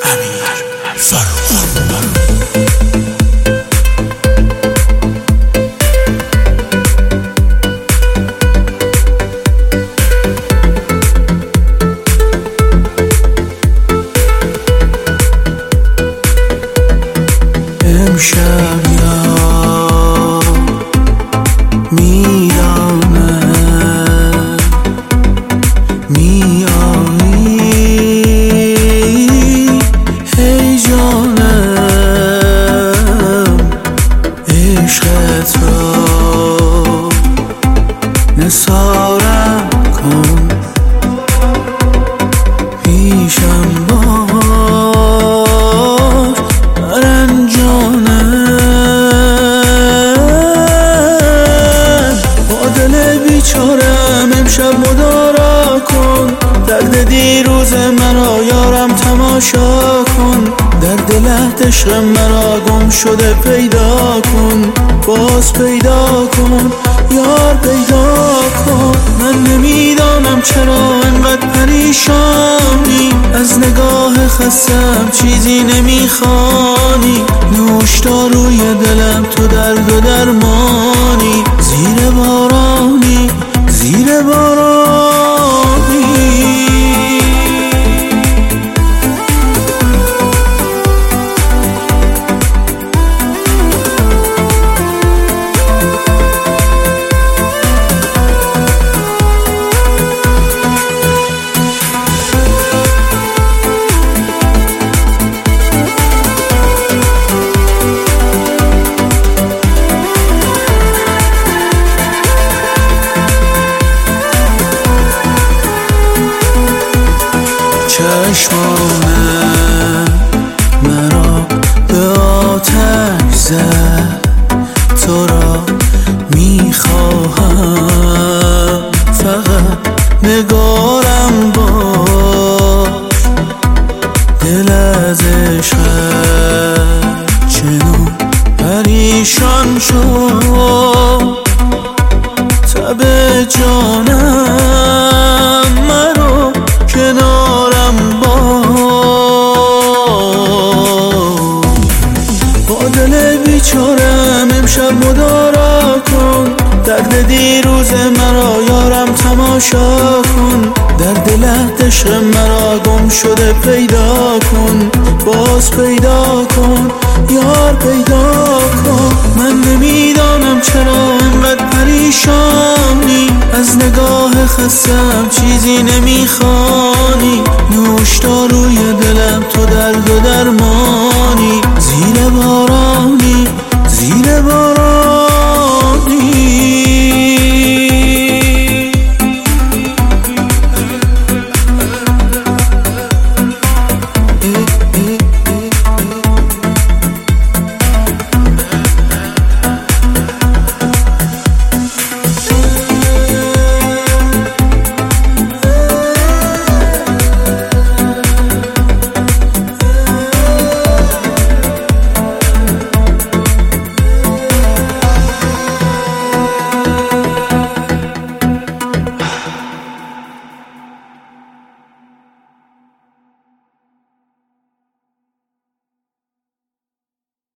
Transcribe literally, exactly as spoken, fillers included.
امیر فراخان. امشب یار میدانه میایی هی جانم عشقت را نثارم کن پیشم باش برنجانم با دل بیچارم امشب مدارا کن درد دیروز مرا یارم تماشا کن در دل عشق مرا گم شده پیدا کن باز پیدا کن یار پیدا کن من نمیدانم چرا انقدر پریشانی از نگاه خستم چیزی نمیخوانی نوشداروی دلم تو درد و درمانی زیر بارانی زیر بارانی چشمانم مرا به آتش زد تو را میخواهم فقط نگارم باش دل از عشقت چنون پریشان شد تب جانم مرا کنارم با دل بیچارم امشب مدارا کن درد دیروز مرا یارم تماشا کن در دل عشق مرا گم شده پیدا کن باز پیدا کن یار پیدا کن من نمیدانم چرا انقدر پریشانی از نگاه خستم چیزی نمیخوانی نوشداروی